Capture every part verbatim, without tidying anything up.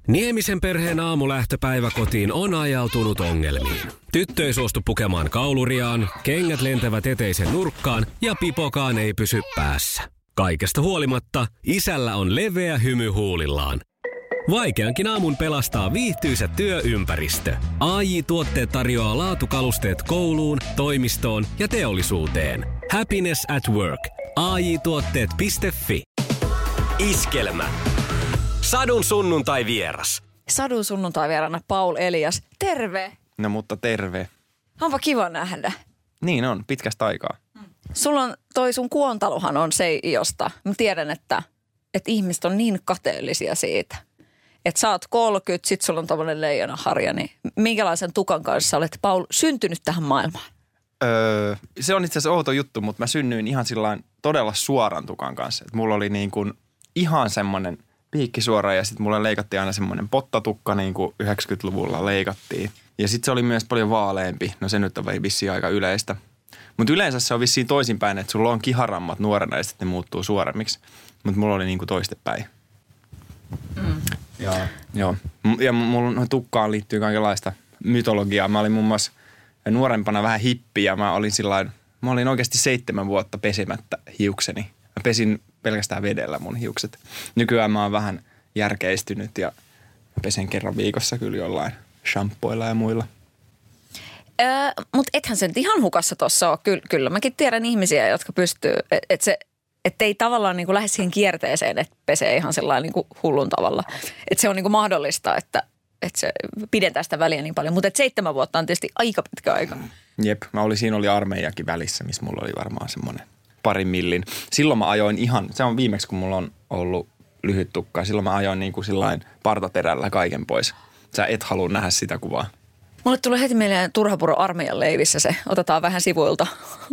Niemisen perheen aamulähtöpäivä kotiin on ajautunut ongelmiin. Tyttö ei suostu pukemaan kauluriaan, kengät lentävät eteisen nurkkaan ja pipokaan ei pysy päässä. Kaikesta huolimatta isällä on leveä hymy huulillaan. Vaikeankin aamun pelastaa viihtyisä työympäristö. A J-tuotteet tarjoaa laatukalusteet kouluun, toimistoon ja teollisuuteen. Happiness at work. A J tuotteet piste fi. Iskelmä. Sadun sunnuntai vieras. Sadun sunnuntai vierana Paul Elias. Terve. No mutta terve. Onpa kiva nähdä. Niin on, pitkästä aikaa. Sulla on toi sun kuontalohan on se, josta mä tiedän, että, että ihmiset on niin kateellisia siitä. Että sä oot kolmekymmentä, sit sulla on tommonen leijonaharja, niin minkälaisen tukan kanssa olet, Paul, syntynyt tähän maailmaan? Öö, se on itse asiassa outo juttu, mutta mä synnyin ihan sillain todella suoran tukan kanssa. Et mulla oli niin kuin ihan semmoinen piikki suora ja sitten mulla leikattiin aina semmoinen pottatukka niin kuin yhdeksänkymmentäluvulla leikattiin. Ja sitten se oli myös paljon vaaleampi. No se nyt on vissiin aika yleistä. Mutta yleensä se on vissiin toisinpäin, että sulla on kiharammat nuorena ja sitten ne muuttuu suoremmiksi. Mutta mulla oli niin kuin toistepäin. Mm. Ja, joo. Ja mulla tukkaan liittyy kaikenlaista mytologiaa. Mä olin muun muassa nuorempana vähän hippi ja mä olin sillain, mä olin oikeasti seitsemän vuotta pesemättä hiukseni. Mä pesin pelkästään vedellä mun hiukset. Nykyään mä oon vähän järkeistynyt ja pesen kerran viikossa kyllä jollain shampoilla ja muilla. Öö, mutta ethän sen ihan hukassa tuossa ole. Kyllä, kyllä mäkin tiedän ihmisiä, jotka pystyy, että et se, että ei tavallaan niin kuin lähde siihen kierteeseen, että pesee ihan sellainen niin kuin hullun tavalla. Että se on niin kuin mahdollista, että, että se pidentää sitä väliä niin paljon. Mutta seitsemän vuotta on tietysti aika pitkä aika. Jep, mä olin, siinä oli armeijakin välissä, missä mulla oli varmaan semmoinen parin millin. Silloin mä ajoin ihan, se on viimeksi kun mulla on ollut lyhyt tukka, silloin mä ajoin niin kuin sillain partaterällä kaiken pois. Sä et halua nähdä sitä kuvaa. Mulle tulee heti mieleen Turhapuro armeijan leivissä se. Otetaan vähän sivuilta.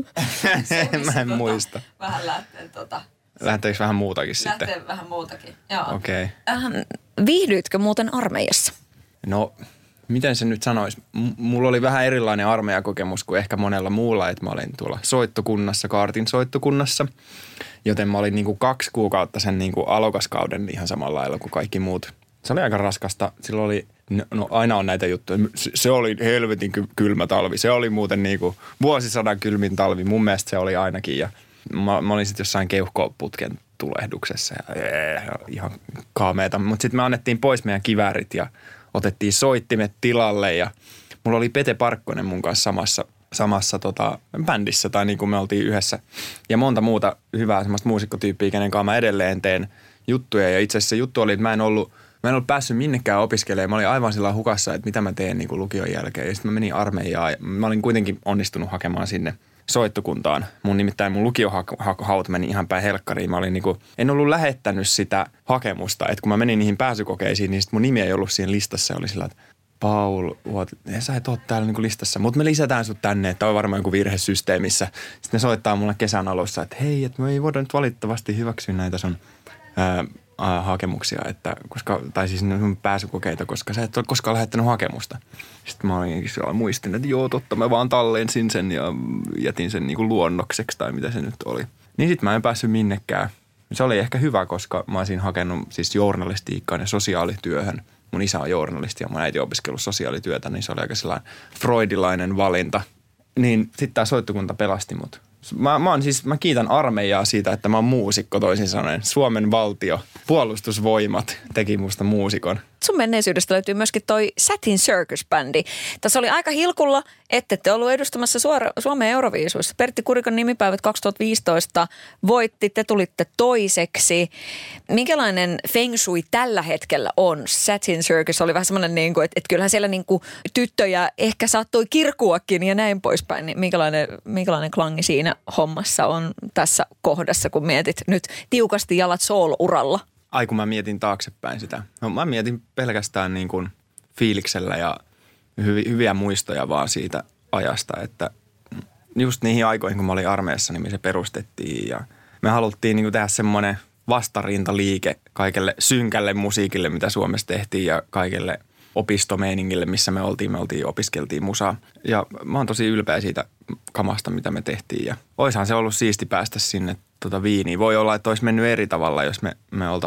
Mä en tota, muista. Vähän lähtee tota. Lähteekö vähän muutakin lähtee sitten? Lähtee vähän muutakin, joo. Okei. Okay. Ähm, viihdyitkö muuten armeijassa? No, miten se nyt sanoisi? M- mulla oli vähän erilainen armeijakokemus kuin ehkä monella muulla, että mä olin tuolla soittokunnassa, kaartin soittokunnassa. Joten mä olin niinku kaksi kuukautta sen niinku alokaskauden ihan samalla lailla kuin kaikki muut. Se oli aika raskasta. Silloin oli, no aina on näitä juttuja. Se, se oli helvetin kylmä talvi. Se oli muuten niinku vuosisadan kylmin talvi. Mun mielestä se oli ainakin. Ja mä, mä olin sitten jossain keuhkoputken tulehduksessa ja ee, ihan kaameeta. Mutta sitten me annettiin pois meidän kiväärit ja otettiin soittimet tilalle. Ja mulla oli Pete Parkkonen mun kanssa samassa, samassa tota, bändissä tai niin kuin me oltiin yhdessä. Ja monta muuta hyvää semmoista muusikkotyyppiä, kenen kanssa mä edelleen teen juttuja. Ja itse asiassa se juttu oli, että mä en ollut... Mä en ollut päässyt minnekään opiskelemaan. Mä olin aivan sillä hukassa, että mitä mä teen niin kuin lukion jälkeen. Ja sitten mä menin armeijaan. Mä olin kuitenkin onnistunut hakemaan sinne soittokuntaan. Mun nimittäin mun lukiohaut meni ihan päin helkkariin. Mä olin niin kuin, en ollut lähettänyt sitä hakemusta. Että kun mä menin niihin pääsykokeisiin, niin sit mun nimi ei ollut siinä listassa. Oli sillä, että Paul, sä et ole täällä niin kuin listassa. Mutta me lisätään sut tänne, että on varmaan joku virhe systeemissä. Sitten ne soittaa mulle kesän alussa, että hei, että me ei voida nyt valitettavasti hyväksyä näitä sun... Ää, hakemuksia, että koska, tai siis pääsykokeita, koska sä et ole koskaan lähettänyt hakemusta. Sitten mä olin muistin, että joo, totta, mä vaan tallensin sen ja jätin sen niinku luonnokseksi tai mitä se nyt oli. Niin sit mä en päässyt minnekään. Se oli ehkä hyvä, koska mä olisin hakenut siis journalistiikkaan ja sosiaalityöhön. Mun isä on journalisti ja mun äiti on opiskellut sosiaalityötä, niin se oli aika sellainen freudilainen valinta. Niin sitten tää soittokunta pelasti mut. Mä, mä, on siis, mä kiitän armeijaa siitä, että mä oon muusikko toisin sanoen. Suomen valtio, puolustusvoimat teki musta muusikon. Sun menneisyydestä löytyy myöskin toi Satin Circus-bändi. Tässä oli aika hilkulla, ette te ollut edustamassa suora, Suomen Euroviisuissa. Pertti Kurikan nimipäivät kaksituhattaviisitoista voitti, te tulitte toiseksi. Minkälainen feng shui tällä hetkellä on? Satin Circus oli vähän semmoinen, niin kuin, että, että kyllähän siellä niin kuin tyttöjä ehkä saattoi kirkuakin ja näin poispäin. Niin minkälainen, minkälainen klangi siinä hommassa on tässä kohdassa, kun mietit nyt tiukasti jalat soul-uralla? Ai kun mä mietin taaksepäin sitä. No mä mietin pelkästään niin kuin fiiliksellä ja hyvi, hyviä muistoja vaan siitä ajasta, että just niihin aikoihin, kun mä olin armeijassa, niin me se perustettiin ja me haluttiin niin kuin tehdä semmoinen vastarintaliike kaikelle synkälle musiikille, mitä Suomessa tehtiin ja kaikelle opistomeiningille, missä me oltiin. Me oltiin opiskeltiin musaa ja mä oon tosi ylpeä siitä kamasta, mitä me tehtiin ja oishan se ollut siisti päästä sinne tota Viiniin. Voi olla, että olisi mennyt eri tavalla, jos me, me oltaisiin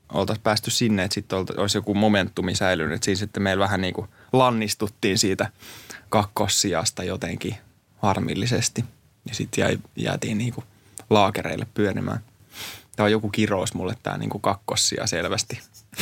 oltaisiin päästy sinne, että sitten olisi joku momentumi säilynyt. Että siinä sitten meillä vähän niin kuin lannistuttiin siitä kakkossijasta jotenkin harmillisesti. Ja sitten jäi, jäätiin niin kuin laakereille pyörimään. Tämä on joku kirous mulle tämä niin kuin kakkossija selvästi.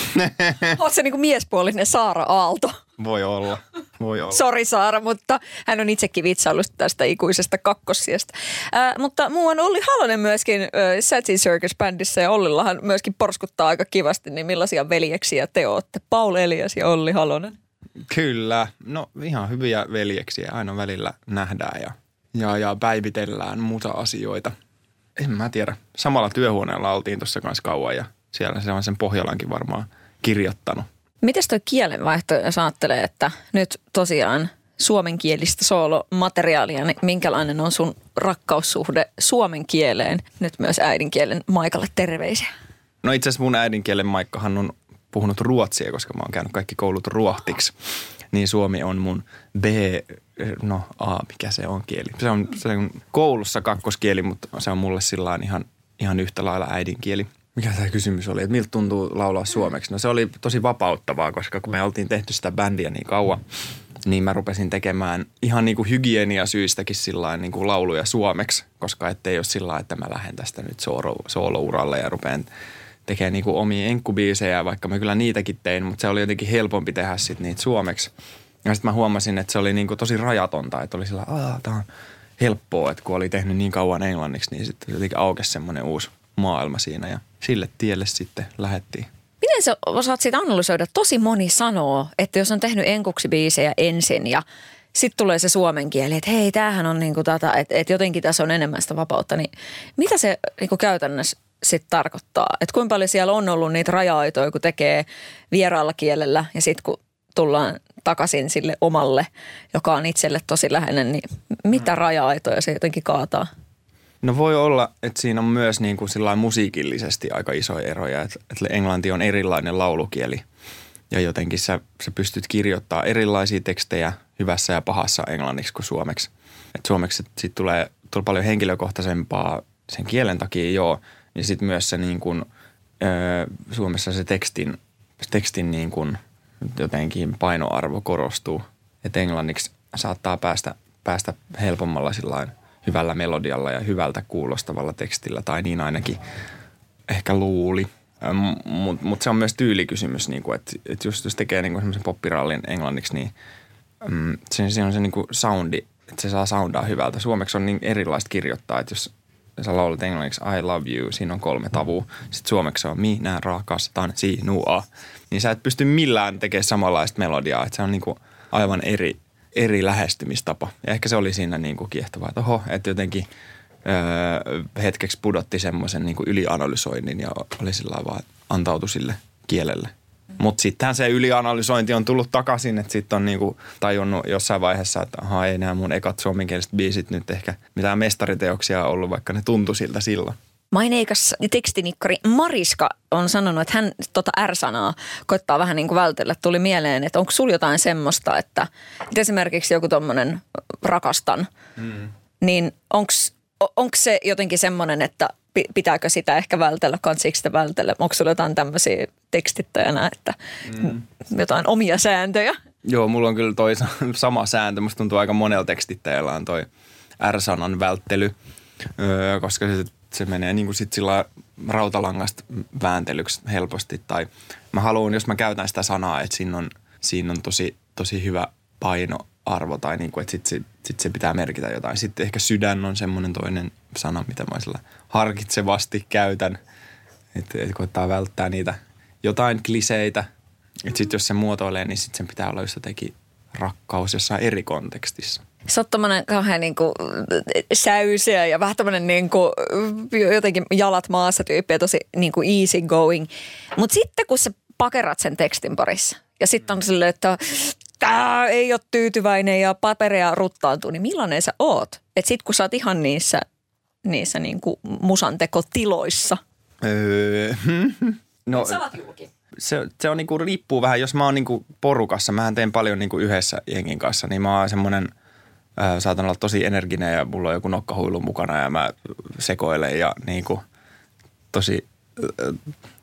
Oletko se niin kuin miespuolinen Saara Aalto? Voi olla, voi olla. Sori Saara, mutta hän on itsekin vitsaillut tästä ikuisesta kakkossijasta. Äh, mutta muu on Olli Halonen myöskin äh, Satin Circus-bändissä ja Ollillahan myöskin porskuttaa aika kivasti. Niin millaisia veljeksiä te ootte? Paul Elias ja Olli Halonen. Kyllä, no ihan hyviä veljeksiä aina välillä nähdään ja, ja, ja päivitellään muuta asioita. En mä tiedä. Samalla työhuoneella oltiin tuossa kanssa kauan ja siellä se on sen Pohjolankin varmaan kirjoittanut. Mites toi kielenvaihto, jos ajattelee, että nyt tosiaan suomenkielistä soolomateriaalia, niin minkälainen on sun rakkaussuhde suomen kieleen? Nyt myös äidinkielen Maikalle terveisiä. No itse asiassa mun äidinkielen Maikkahan on puhunut ruotsia, koska mä oon käynyt kaikki koulut ruohtiksi. Niin suomi on mun B, no A, mikä se on kieli. Se on, se on koulussa kakkoskieli, mutta se on mulle sillain ihan, ihan yhtä lailla äidinkieli. Mikä tämä kysymys oli, että miltä tuntuu laulaa suomeksi? No se oli tosi vapauttavaa, koska kun me oltiin tehty sitä bändiä niin kauan, niin mä rupesin tekemään ihan niin kuin hygieniasyistäkin sillain niin kuin lauluja suomeksi, koska ettei ole sillä että mä lähden tästä nyt soolo, soolouralle ja rupean tekemään niin kuin omia enkkubiisejä, vaikka mä kyllä niitäkin tein, mutta se oli jotenkin helpompi tehdä sitten niitä suomeksi. Ja sitten mä huomasin, että se oli niin kuin tosi rajatonta, että oli sillä aah, tää on helppoa, että kun oli tehnyt niin kauan englanniksi, niin sitten jotenkin aukesi semmoinen uusi maailma siinä ja sille tielle sitten lähdettiin. Miten sä osaat siitä analysoida? Tosi moni sanoo, että jos on tehnyt enkuksi biisejä ensin ja sitten tulee se suomen kieli, että hei, tämähän on niinku tätä, että, että jotenkin tässä on enemmän sitä vapautta, niin mitä se niinku käytännössä sitten tarkoittaa? Että kuinka paljon siellä on ollut niitä raja-aitoja, kun tekee vieraalla kielellä ja sitten kun tullaan takaisin sille omalle, joka on itselle tosi läheinen, niin mitä raja-aitoja se jotenkin kaataa? No voi olla, että siinä on myös niin kuin sillain musiikillisesti aika isoja eroja, että, että englanti on erilainen laulukieli ja jotenkin sä, sä pystyt kirjoittamaan erilaisia tekstejä hyvässä ja pahassa englanniksi kuin suomeksi. Että suomeksi sitten tulee, tulee paljon henkilökohtaisempaa sen kielen takia, joo, ja sitten myös se niin kuin, ö, Suomessa se tekstin, tekstin niin kuin jotenkin painoarvo korostuu, että englanniksi saattaa päästä, päästä helpommalla sillain hyvällä melodialla ja hyvältä kuulostavalla tekstillä, tai niin ainakin ehkä luuli. Mutta mut se on myös tyylikysymys, niinku, että et just jos tekee niinku semmoisen poppirallin englanniksi, niin mm, se, se on se niinku soundi, että se saa soundaa hyvältä. Suomeksi on niin erilaista kirjoittaa, että jos sä laulat englanniksi I love you, siinä on kolme tavua. Sitten suomeksi on minä rakastan sinua. Niin sä et pysty millään tekemään samanlaista melodiaa, että se on niinku aivan eri eri lähestymistapa. Ja ehkä se oli siinä niin kuin kiehtovaa, että oho, että jotenkin öö, hetkeksi pudotti semmoisen niin kuin ylianalysoinnin ja oli sillä vaan antautui sille kielelle. Mm. Mutta sittenhän se ylianalysointi on tullut takaisin, että sitten on niin kuin tajunnut jossain vaiheessa, että aha, ei nämä mun ekat suomenkieliset biisit nyt ehkä mitään mestariteoksia ollut, vaikka ne tuntui siltä silloin. Maineikas tekstinikkari Mariska on sanonut, että hän tota R-sanaa koittaa vähän niin kuin vältellä. Tuli mieleen, että onko sulla jotain semmoista, että, että esimerkiksi joku tommonen rakastan, mm. niin onko se jotenkin semmoinen, että pitääkö sitä ehkä vältellä, kansiiko sitä vältellä? Onko sulla jotain tämmöisiä tekstittäjänä, että mm. jotain omia sääntöjä? Joo, mulla on kyllä toi sama sääntö. Musta tuntuu aika monella tekstittäjällä on toi R-sanan välttely, öö, koska se Se menee niin kuin sit sillä rautalangasta vääntelyksi helposti. Tai mä haluan, jos mä käytän sitä sanaa, että siinä on, siinä on tosi, tosi hyvä painoarvo tai niin kuin, että sit, sit, sit se pitää merkitä jotain. Sitten ehkä sydän on semmoinen toinen sana, mitä mä sillä harkitsevasti käytän. Että et koittaa välttää niitä jotain kliseitä. Että sitten jos se muotoilee, niin sitten sen pitää olla just jotenkin rakkaus jossain eri kontekstissa. Sä oot tommonen kauhean niinku säyseä ja vähän tommonen niinku jotenkin jalat maassa tyyppi ja tosi niinku easy going. Mut sitten kun sä pakerat sen tekstin parissa ja sitten on silleen, että tää ei ole tyytyväinen ja paperia ruttaantuu, niin millainen sä oot? Et sit kun sä oot ihan niissä, niissä niinku musantekotiloissa. Öö, no, sä oot julki. Se, se on niinku riippuu vähän, jos mä oon niinku porukassa, mähän teen paljon niinku yhdessä jengin kanssa, niin mä oon semmonen, äh, saatan olla tosi energinen ja mulla on joku nokkahuilu mukana ja mä sekoilen ja niinku tosi, äh,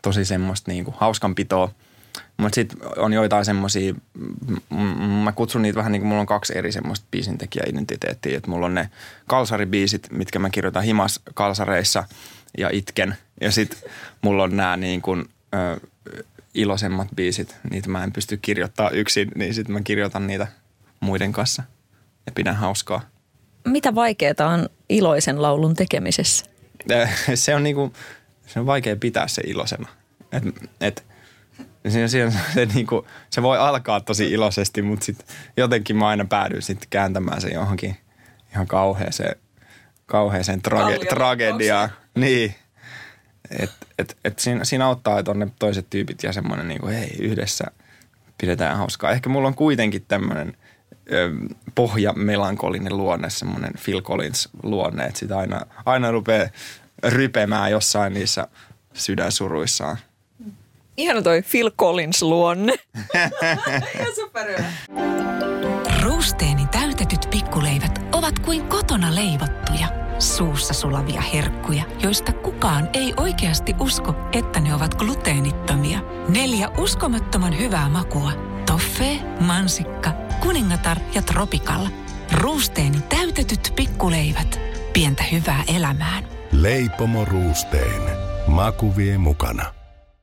tosi semmoista niinku hauskanpitoa. Mutta sitten on joitain semmoisia, mä kutsun niitä vähän niin kuin mulla on kaksi eri semmoista biisintekijäidentiteettiä. Että mulla on ne kalsaribiisit, mitkä mä kirjoitan himas kalsareissa ja itken. Ja sitten mulla on nämä niin kuin, ö, iloisemmat biisit, niitä mä en pysty kirjoittaa yksin, niin sitten mä kirjoitan niitä muiden kanssa ja pidän hauskaa. Mitä vaikeaa on iloisen laulun tekemisessä? Se on niinku, se on vaikea pitää se iloisena. Et, et, se, se, se, niinku, se voi alkaa tosi iloisesti, mutta sitten jotenkin mä aina päädyin sitten kääntämään se johonkin ihan kauheeseen, kauheeseen trage, tragediaan. Niin. Et, et, et siinä, siinä auttaa, että on ne toiset tyypit ja semmoinen niinku, hei, yhdessä pidetään hauskaa. Ehkä mulla on kuitenkin tämmöinen pohjamelankolinen luonne, semmoinen Phil Collins luonne, että sitä aina, aina rupeaa rypemään jossain niissä sydänsuruissaan. Ihana toi Phil Collins luonne. Ihan superhyvä. Ruusteeni täytetyt pikkuleivät ovat kuin kotona leivottuja, suussa sulavia herkkuja, joista kukaan ei oikeasti usko, että ne ovat gluteenittomia. Neljä uskomattoman hyvää makua. Toffee, mansikka, kuningatar ja tropikalla. Ruusteeni täytetyt pikkuleivät. Pientä hyvää elämään. Leipomo Ruusteen. Maku vie mukana.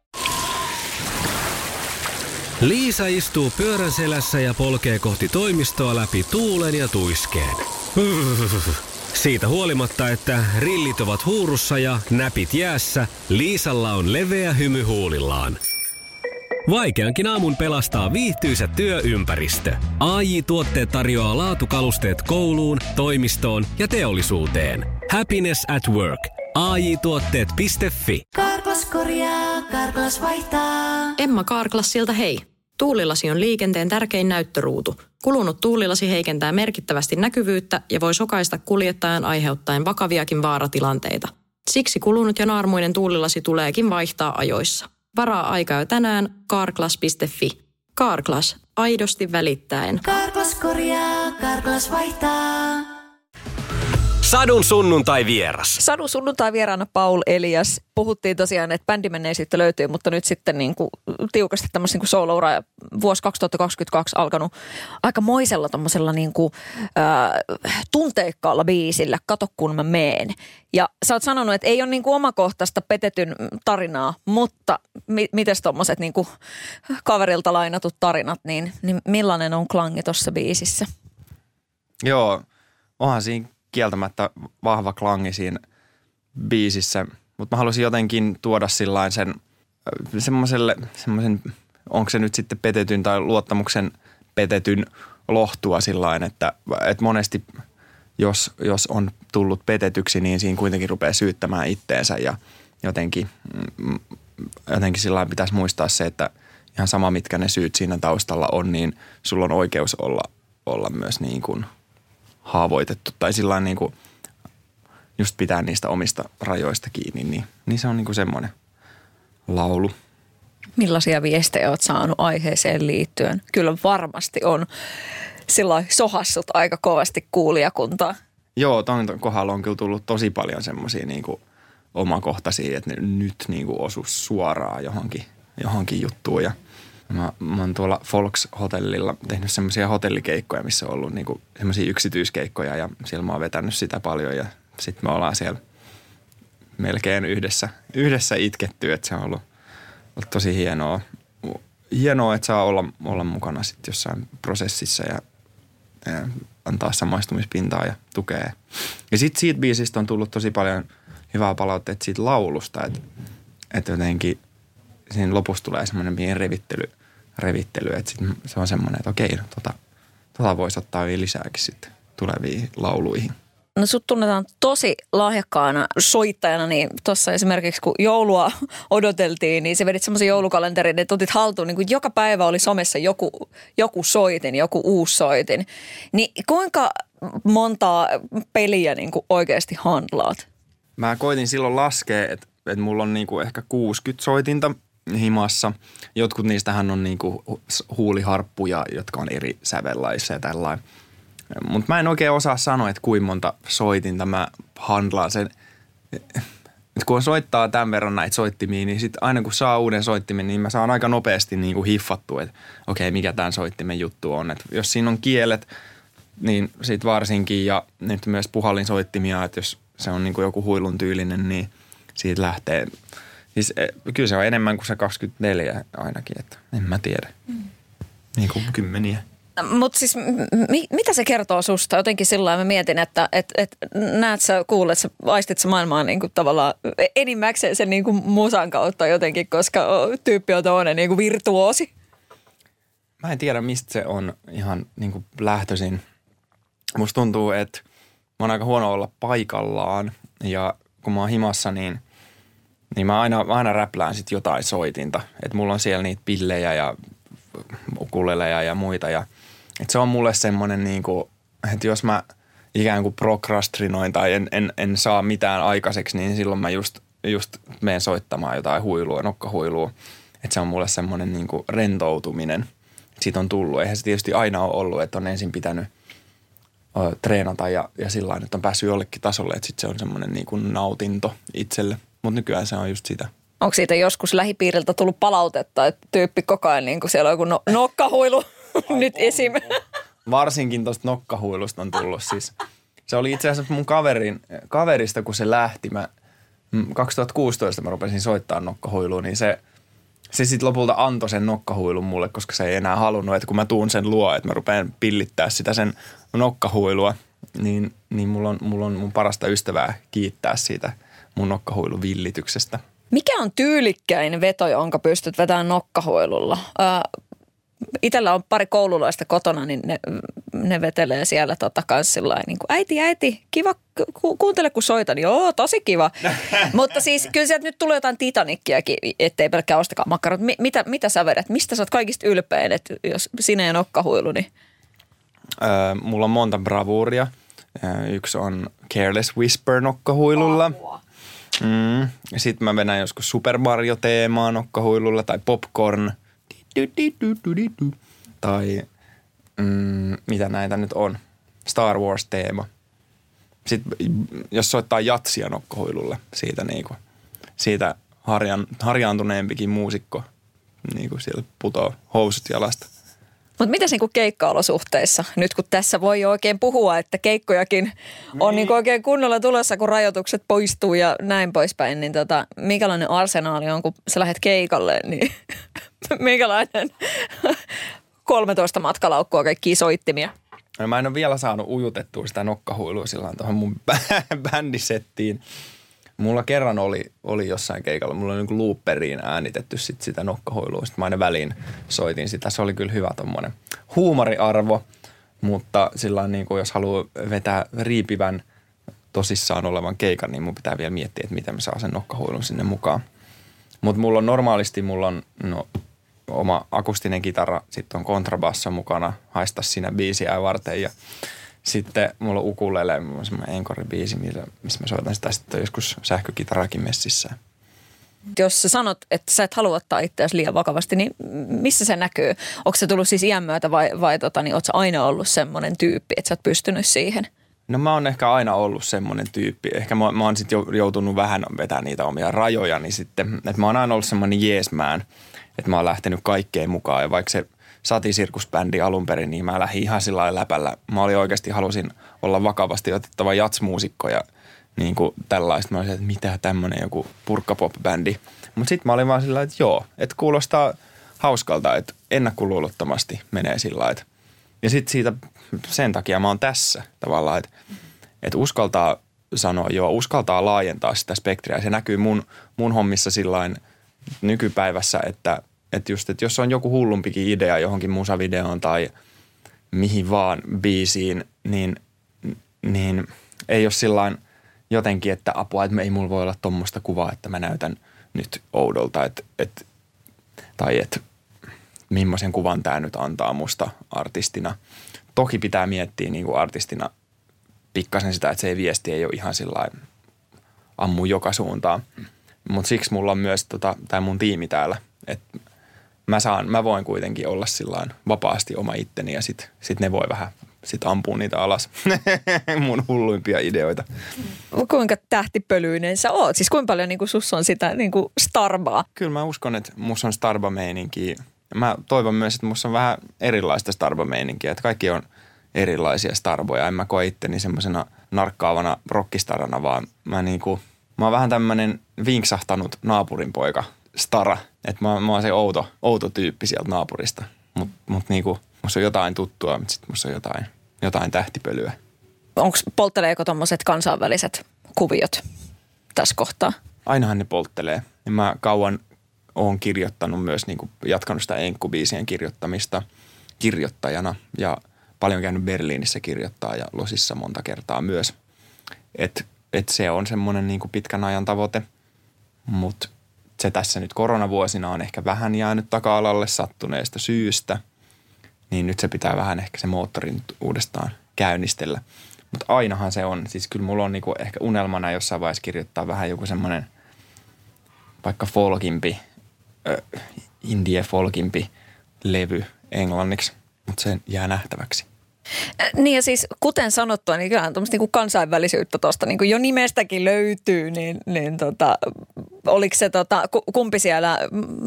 Liisa istuu pyörän selässä ja polkee kohti toimistoa läpi tuulen ja tuiskeen. Siitä huolimatta, että rillit ovat huurussa ja näpit jäässä, Liisalla on leveä hymy huulillaan. Vaikeankin aamun pelastaa viihtyisä työympäristö. A J-tuotteet tarjoaa laatukalusteet kouluun, toimistoon ja teollisuuteen. Happiness at work. A J tuotteet piste fi. Karklas korjaa, Karklas vaihtaa. Emma Karklassilta hei. Tuulilasi on liikenteen tärkein näyttöruutu. Kulunut tuulilasi heikentää merkittävästi näkyvyyttä ja voi sokaista kuljettajan aiheuttaen vakaviakin vaaratilanteita. Siksi kulunut ja naarmuinen tuulilasi tuleekin vaihtaa ajoissa. Varaa aikaa jo tänään karklas piste fi. Karklas, aidosti välittäen. Karklas korjaa, Karklas vaihtaa. Sadun sunnuntai vieras. Sadun sunnuntai vieraana Paul Elias. Puhuttiin tosiaan, että bändimenneisyyttä löytyy, mutta nyt sitten niin kuin tiukasti tämmöistä niin kuin solo-ura ja vuosi kaksituhattakaksikymmentäkaksi alkanut aika moisella tommosella niin kuin, äh, tunteikkaalla biisillä, Kato kun mä meen. Ja sä oot sanonut, että ei ole niin kuin omakohtaista petetyn tarinaa, mutta mi- mites tommoset niin kuin kaverilta lainatut tarinat, niin, niin millainen on klangi tuossa biisissä? Joo, onhan siinä kieltämättä vahva klangi siinä biisissä, mutta mä haluaisin jotenkin tuoda sillain sen semmoiselle, semmoisen, onko se nyt sitten petetyn tai luottamuksen petetyn lohtua sillain, että, että monesti jos, jos on tullut petetyksi, niin siinä kuitenkin rupeaa syyttämään itteensä ja jotenkin, jotenkin sillain pitäisi muistaa se, että ihan sama mitkä ne syyt siinä taustalla on, niin sulla on oikeus olla, olla myös niin kuin haavoitettu tai sillain niin kuin just pitää niistä omista rajoista kiinni, niin, niin se on niin kuin semmoinen laulu. Millaisia viestejä olet saanut aiheeseen liittyen? Kyllä varmasti on sillä sohassut aika kovasti kuulijakuntaa. Joo, ton kohdalla on kyllä tullut tosi paljon semmoisia niin kuin omakohtaisia, että ne nyt niin kuin osu suoraan johonkin, johonkin juttuun. Ja mä, mä oon tuolla Folks-hotellilla tehnyt semmoisia hotellikeikkoja, missä on ollut niin kuin semmoisia yksityiskeikkoja ja siellä mä oon vetänyt sitä paljon ja sitten me ollaan siellä melkein yhdessä, yhdessä itketty, että se on ollut, ollut tosi hienoa. Hienoa, että saa olla, olla mukana sitten jossain prosessissa ja, ja antaa samaistumispintaa ja tukea. Ja sitten siitä biisistä on tullut tosi paljon hyvää palautteetta siitä laulusta, että, että jotenkin siinä lopussa tulee semmoinen pieni revittely, revittely että sit se on semmoinen, että okei, no tota, tota voisi ottaa vielä lisääkin sitten tuleviin lauluihin. No sut tunnetaan tosi lahjakkaana soittajana, niin tuossa esimerkiksi kun joulua odoteltiin, niin sä vedit semmoisen joulukalenterin, että otit haltuun, niin kuin joka päivä oli somessa joku, joku soitin, joku uusi soitin. Niin kuinka montaa peliä niin kuin oikeasti handlaat? Mä koitin silloin laskea, että, että mulla on niin kuin ehkä kuusikymmentä soitinta himassa. Jotkut niistähän on niin kuin huuliharppuja, jotka on eri sävellaisia ja tällainen. Mutta mä en oikein osaa sanoa, että kuinka monta soitinta mä handlaan sen. kun soittaa tämän verran näitä soittimia, niin sitten aina kun saa uuden soittimen, niin mä saan aika nopeasti niin kuin hiffattua, että okei, okay, mikä tämän soittimen juttu on. Et jos siinä on kielet, niin sit varsinkin, ja nyt myös puhallinsoittimia, että jos se on niin kuin joku huilun tyylinen, niin siitä lähtee. Siis kyllä se on enemmän kuin se kaksikymmentäneljä ainakin, että en mä tiedä. Mm. Niin kuin kymmeniä. Mutta siis mi- mitä se kertoo susta? Jotenkin sillä mä mietin, että et, et, näet sä, kuulet sä, aistit sä maailmaa niin kuin tavallaan enimmäkseen sen niin kuin musan kautta jotenkin, koska tyyppi on toinen niin kuin virtuoosi. Mä en tiedä, mistä se on ihan niin kuin lähtöisin. Musta tuntuu, että mä oon aika huono olla paikallaan ja kun mä oon himassa, niin, niin mä aina, aina räplään sit jotain soitinta. Että mulla on siellä niitä pillejä ja ukuleleja ja muita. Ja, että se on mulle semmoinen, niin kuin, että jos mä ikään kuin prokrastinoin tai en, en, en saa mitään aikaiseksi, niin silloin mä just, just menen soittamaan jotain huilua, nokkahuilua. Että se on mulle semmoinen niin kuin rentoutuminen. Siitä on tullut. Eihän se tietysti aina ole ollut, että on ensin pitänyt ö, treenata ja, ja sillä lailla, että on päässyt jollekin tasolle, että sitten se on semmoinen niin kuin nautinto itselle. Mutta nykyään se on just sitä. Onko siitä joskus lähipiiriltä tullut palautetta, että tyyppi koko ajan niin kuin siellä on joku no, nokkahuilu nyt esim. Varsinkin tuosta nokkahuilusta on tullut siis. Se oli itse asiassa mun kaverin, kaverista, kun se lähti. Mä, kaksituhattakuusitoista mä rupesin soittaa nokkahuilua, niin se, se sitten lopulta antoi sen nokkahuilun mulle, koska se ei enää halunnut, että kun mä tuun sen luo, että mä rupean pillittää sitä sen nokkahuilua, niin, niin mulla, on, mulla on mun parasta ystävää kiittää siitä mun nokkahuilun villityksestä. Mikä on tyylikkäin veto, jonka pystyt vetämään nokkahuilulla? Äh, Itellä on pari koululaista kotona, niin ne, ne vetelee siellä tota kans sillain niin kuin äiti, äiti, kiva, ku, kuuntele kun soitan. Joo, tosi kiva. Mutta siis kyllä sieltä nyt tulee jotain Titanickiakin, ettei pelkkää ostakaan makkarot. Mi, mitä, mitä sä vedät? Mistä sä oot kaikista ylpein, että jos sinä ja nokkahuilu, niin? Öö, mulla on monta bravuuria. Öö, yksi on Careless Whisper nokkahuilulla. Mm. Sitten mä vedän joskus Super Mario-teemaa nokkahuilulla tai Popcorn. Tai mm, mitä näitä nyt on. Star Wars-teema. Sitten jos soittaa jatsia nokkahuilulla, siitä, niinku, siitä harjan, harjaantuneempikin muusikko niinku siellä putoo housut jalasta. Mutta mitäs niinku keikkaolosuhteissa? Nyt kun tässä voi jo oikein puhua, että keikkojakin on niinku oikein kunnolla tulossa, kun rajoitukset poistuu ja näin poispäin, niin tota, minkälainen arsenaali on, kun sä lähdet keikalle, niin minkälainen kolmetoista matkalaukkua kaikkia soittimia? No, mä en ole vielä saanut ujutettua sitä nokkahuilua silloin tuohon mun bändisettiin. Mulla kerran oli, oli jossain keikalla, mulla oli niin kuin looperiin äänitetty sit sitä nokkahuilua. Sitten mä aina väliin soitin sitä. Se oli kyllä hyvä tommonen huumoriarvo, mutta sillä niin kuin jos haluaa vetää riipivän tosissaan olevan keikan, niin mun pitää vielä miettiä, että miten mä saan sen nokkahuilun sinne mukaan. Mutta mulla on normaalisti, mulla on no, oma akustinen kitara, sitten on kontrabasso mukana, haista siinä biisiä varten ja sitten mulla on ukulele, mulla on semmoinen enkoribiisi, missä mä soitan sitä, sitten on joskus sähkökitarakin messissä. Jos sä sanot, että sä et halua ottaa itseäsi liian vakavasti, niin missä se näkyy? Onko se tullut siis iän myötä vai, vai tota, niin, ootko sä aina ollut semmoinen tyyppi, että sä oot pystynyt siihen? No mä oon ehkä aina ollut semmoinen tyyppi. Ehkä mä, mä oon sitten joutunut vähän vetämään niitä omia rajojani sitten. Että mä oon aina ollut semmoinen jeesmään, että mä oon lähtenyt kaikkeen mukaan. Ja vaikka se Satisirkusbändi alun perin, niin mä lähdin ihan sillä lailla läpällä. Mä olin oikeasti, halusin olla vakavasti otettava jatsmuusikko ja niin kuin tällaista. Mä olisin, että mitä tämmöinen joku purkkapop-bändi. Mutta sitten mä olin vaan sillä lailla, että joo, että kuulostaa hauskalta, että ennakkoluulottomasti menee sillä lailla. Ja sitten siitä, sen takia mä oon tässä tavallaan, että, että uskaltaa sanoa joo, uskaltaa laajentaa sitä spektriä. Se näkyy mun, mun hommissa sillain nykypäivässä, että, että just, että jos on joku hullumpikin idea johonkin musavideoon tai mihin vaan biisiin, niin, niin ei ole sillain jotenkin, että apua, että ei mulla voi olla tommoista kuvaa, että mä näytän nyt oudolta, että, että, tai että millaisen kuvan tämä nyt antaa musta artistina. Toki pitää miettiä niin kuin artistina pikkasen sitä, että se viesti ei ole ihan sillain ammu joka suuntaan. Mutta siksi mulla on myös tota, tämä mun tiimi täällä, että mä, saan, mä voin kuitenkin olla sillain vapaasti oma itteni ja sit, sit ne voi vähän sitten ampuu niitä alas. Mun hulluimpia ideoita. Kuinka tähtipölyinen sä oot? Siis kuinka paljon niin kuin sussa on sitä niin kuin starbaa? Kyllä mä uskon, että musta on starba-meininkiä. Mä toivon myös, että musta on vähän erilaista starba-meininkiä. Että kaikki on erilaisia starboja. En mä koe itteni semmoisena narkkaavana rockistarana, vaan mä niinku, mä oon vähän tämmönen vinksahtanut naapurin poika stara. Että mä, mä oon se outo, outo tyyppi sieltä naapurista. Mut, mut niinku, musta on jotain tuttua, mutta sit musta on jotain, jotain tähtipölyä. Onko poltteleeko tommoset kansainväliset kuviot tässä kohtaa? Ainahan ne polttelee. Ja mä kauan oon kirjoittanut myös, niinku, jatkanut sitä enkkubiisien kirjoittamista kirjoittajana ja paljon käynyt Berliinissä kirjoittaa ja Losissa monta kertaa myös. Että et se on semmoinen niinku pitkän ajan tavoite, mutta se tässä nyt koronavuosina on ehkä vähän jäänyt taka-alalle sattuneesta syystä, niin nyt se pitää vähän ehkä se moottori nyt uudestaan käynnistellä. Mutta ainahan se on, siis kyllä mulla on niinku ehkä unelmana jossain vaiheessa kirjoittaa vähän joku semmoinen vaikka folkimpi, äh, indie-folkimpi levy englanniksi, mutta se jää nähtäväksi. Niin ja siis kuten sanottua, niin kyllähän tuommoista niin kansainvälisyyttä tuosta niin jo nimestäkin löytyy, niin, niin tota, oliko se tota, kumpi siellä,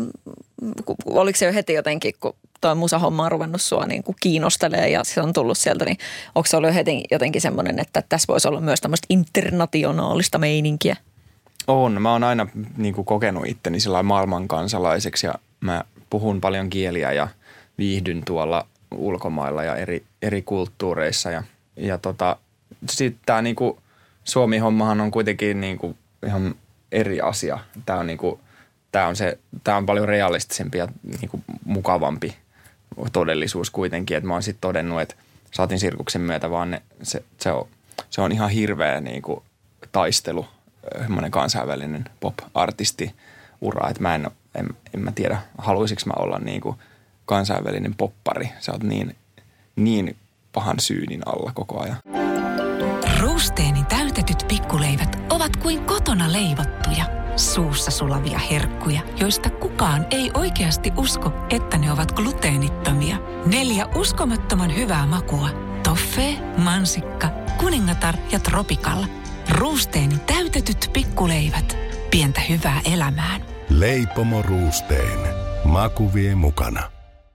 oliko se jo heti jotenkin, kun tuo musahomma on ruvennut sua niin kuin kiinnostelee ja se on tullut sieltä, niin onko se ollut jo heti jotenkin semmoinen, että tässä voisi olla myös tämmöistä internationaalista meininkiä? On. Mä oon aina niin kuin kokenut itteni sillä maailmankansalaiseksi ja mä puhun paljon kieliä ja viihdyn tuolla ulkomailla ja eri, eri kulttuureissa. Ja, ja tota, sitten tämä niinku Suomi-hommahan on kuitenkin niinku ihan eri asia. Tämä on, niinku, tää on, se, tää on paljon realistisempi ja niinku mukavampi todellisuus kuitenkin. Et mä oon sitten todennut, että Saatin sirkuksen myötä vaan ne, se, se, on, se on ihan hirveä niinku taistelu, semmoinen kansainvälinen pop-artisti ura. Et mä en, en, en mä tiedä, haluaisinko mä olla niinku kansainvälinen poppari. Sä oot niin, niin pahan syynin alla koko ajan. Ruusteenin täytetyt pikkuleivät ovat kuin kotona leivottuja, suussa sulavia herkkuja, joista kukaan ei oikeasti usko, että ne ovat gluteenittomia. Neljä uskomattoman hyvää makua. Toffee, mansikka, kuningatar ja tropical. Ruusteenin täytetyt pikkuleivät. Pientä hyvää elämään. Leipomo Ruusteen. Maku vie mukana.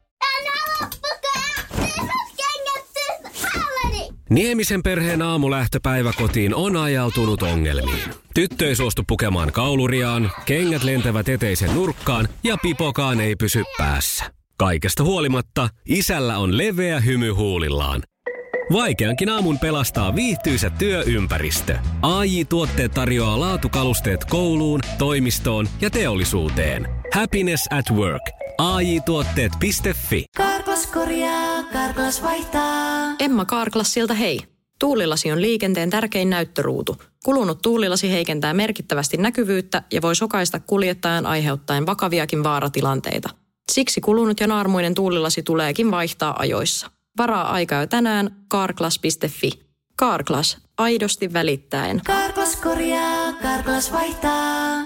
Niemisen perheen aamulähtöpäivä kotiin on ajautunut ongelmiin. Tyttö ei suostu pukemaan kauluriaan, kengät lentävät eteisen nurkkaan ja pipokaan ei pysy päässä. Kaikesta huolimatta isällä on leveä hymy huulillaan. Vaikeankin aamun pelastaa viihtyisä työympäristö. A J-tuotteet tarjoaa laatukalusteet kouluun, toimistoon ja teollisuuteen. Happiness at work. A J tuotteet piste fi. Karklas korjaa, Karklas vaihtaa. Emma Karklassilta hei. Tuulilasi on liikenteen tärkein näyttöruutu. Kulunut tuulilasi heikentää merkittävästi näkyvyyttä ja voi sokaista kuljettajan aiheuttaen vakaviakin vaaratilanteita. Siksi kulunut ja naarmuinen tuulilasi tuleekin vaihtaa ajoissa. Varaa aikaa jo tänään karklas piste fi. Karklas, aidosti välittäen. Karklas korjaa, Karklas vaihtaa.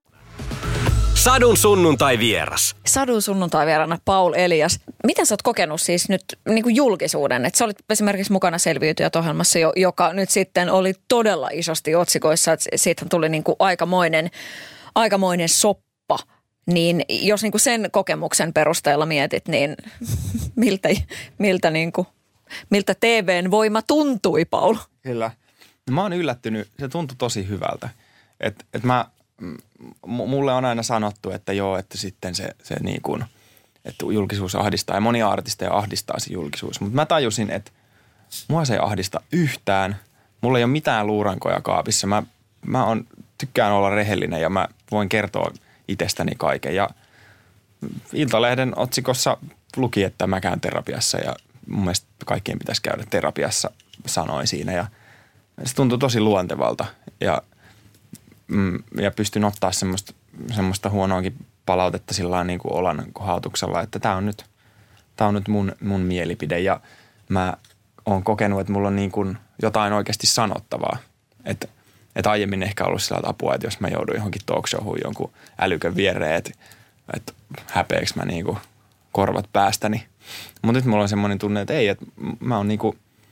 Sadun sunnuntai vieras. Sadun sunnuntai vieraana Paul Elias. Miten sä oot kokenut siis nyt niin kuin julkisuuden? Että sä olit esimerkiksi mukana Selviytyjät-ohjelmassa, joka nyt sitten oli todella isosti otsikoissa. Että siitähän tuli niin kuin aikamoinen, aikamoinen soppa. Niin jos niin kuin sen kokemuksen perusteella mietit, niin miltä, miltä, niin kuin, miltä T V:n voima tuntui, Paul? Kyllä. Mä oon yllättynyt. Se tuntui tosi hyvältä. Että et mä... Mulle on aina sanottu, että joo, että sitten se, se niin kuin, että julkisuus ahdistaa ja monia artisteja ahdistaa se julkisuus. Mutta mä tajusin, että mua se ei ahdista yhtään. Mulla ei ole mitään luurankoja kaapissa. Mä, mä on, tykkään olla rehellinen ja mä voin kertoa itsestäni kaiken. Ja Iltalehden otsikossa luki, että mä käyn terapiassa ja mun mielestä kaikkien pitäisi käydä terapiassa, sanoin siinä. Ja se tuntui tosi luontevalta ja ja pystyn ottaa semmoista, semmoista huonoakin palautetta sillä niin kuin olan kohautuksella, että tämä on nyt, tää on nyt mun, mun mielipide. Ja mä oon kokenut, että mulla on niin kuin jotain oikeasti sanottavaa. Että, että aiemmin ehkä ollut sillä apua, että jos mä joudun johonkin talkshowhun jonkun älykön viereen, että, että häpeäks mä niin kuin korvat päästäni. Mutta nyt mulla on semmoinen tunne, että ei, että mä oon niin kuin,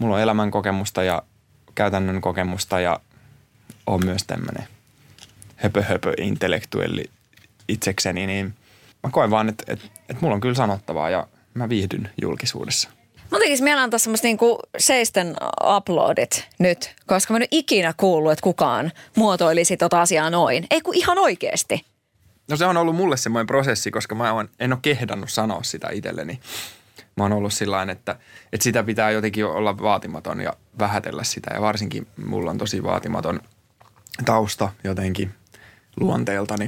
mulla on elämän kokemusta ja käytännön kokemusta ja on myös tämmöinen höpö höpö intellektuelli itsekseni, niin mä koen vaan, että, että, että mulla on kyllä sanottavaa ja mä viihdyn julkisuudessa. Mä tekis mielellä antaa semmoista niinku seisten uploadit nyt, koska mä en ole ikinä kuullut, että kukaan muotoilisi tota asiaa noin. Ei kun ihan oikeasti. No se on ollut mulle semmoinen prosessi, koska mä oon, en ole kehdannut sanoa sitä itselleni. Mä oon ollut sillain, että, että sitä pitää jotenkin olla vaatimaton ja vähätellä sitä. Ja varsinkin mulla on tosi vaatimaton tausta jotenkin luonteeltani.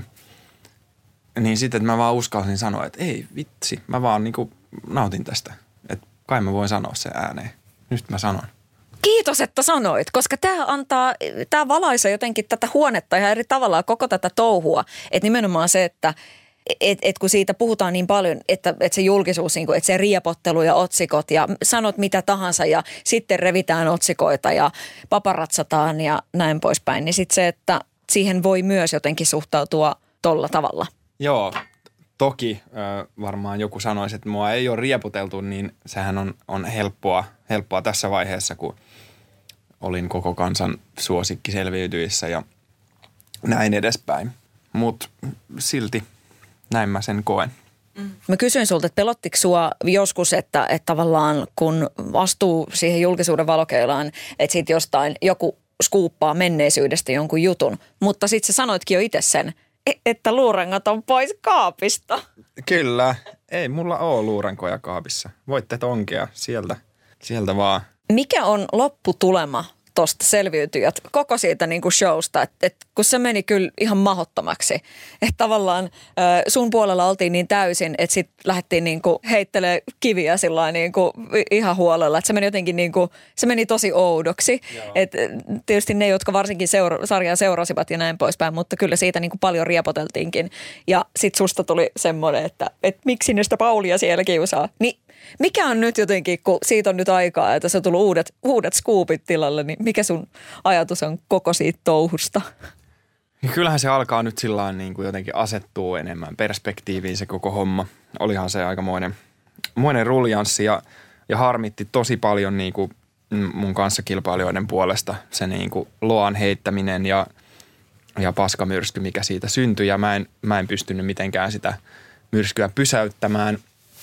Niin sitten, että mä vaan uskalsin sanoa, että ei vitsi, mä vaan niinku nautin tästä. Että kai mä voin sanoa sen ääneen. Nyt mä sanon. Kiitos, että sanoit, koska tämä antaa, tämä valaisee jotenkin tätä huonetta ihan eri tavalla, koko tätä touhua. Että nimenomaan se, että et, et kun siitä puhutaan niin paljon, että, että se julkisuus, että se riepottelu ja otsikot ja sanot mitä tahansa ja sitten revitään otsikoita ja paparatsataan ja näin poispäin, niin sitten se, että siihen voi myös jotenkin suhtautua tolla tavalla. Joo, toki äh, varmaan joku sanoisi, että mua ei ole rieputeltu, niin sehän on, on helppoa, helppoa tässä vaiheessa, kun olin koko kansan suosikki selviytyissä ja näin edespäin. Mutta silti näin mä sen koen. Mä kysyin sulta, että pelottiko sua joskus, että, että tavallaan kun astuu siihen julkisuuden valokeilaan, että sit jostain joku skuuppaa menneisyydestä jonkun jutun, mutta sit sä sanoitkin jo itse sen, että luurangot on pois kaapista. Kyllä. Ei mulla ole luurankoja kaapissa. Voitte tonkea sieltä, sieltä vaan. Mikä on lopputulema tuosta selviytyjät koko siitä niin kuin showsta, että et, kun se meni kyllä ihan mahdottomaksi. Että tavallaan ö, sun puolella oltiin niin täysin, että sitten lähdettiin niin kuin heittelee kiviä sillä niin kuin ihan huolella. Että se meni jotenkin niin kuin, se meni tosi oudoksi. Että tietysti ne, jotka varsinkin seura- sarjaa seurasivat ja näin poispäin, mutta kyllä siitä niin kuin paljon riepoteltiinkin. Ja sitten susta tuli semmoinen, että, että miksi ne sitä Paulia siellä kiusaa. Niin mikä on nyt jotenkin, kun siitä on nyt aikaa, että se on tullut uudet, uudet scoopit tilalle, niin mikä sun ajatus on koko siitä touhusta? Kyllähän se alkaa nyt sillä niin kuin jotenkin asettuu enemmän perspektiiviin se koko homma. Olihan se aikamoinen moinen ruljanssi ja, ja harmitti tosi paljon niin kuin mun kanssakilpailijoiden puolesta se niin kuin loan heittäminen ja, ja paskamyrsky, mikä siitä syntyi. Ja mä en, mä en pystynyt mitenkään sitä myrskyä pysäyttämään.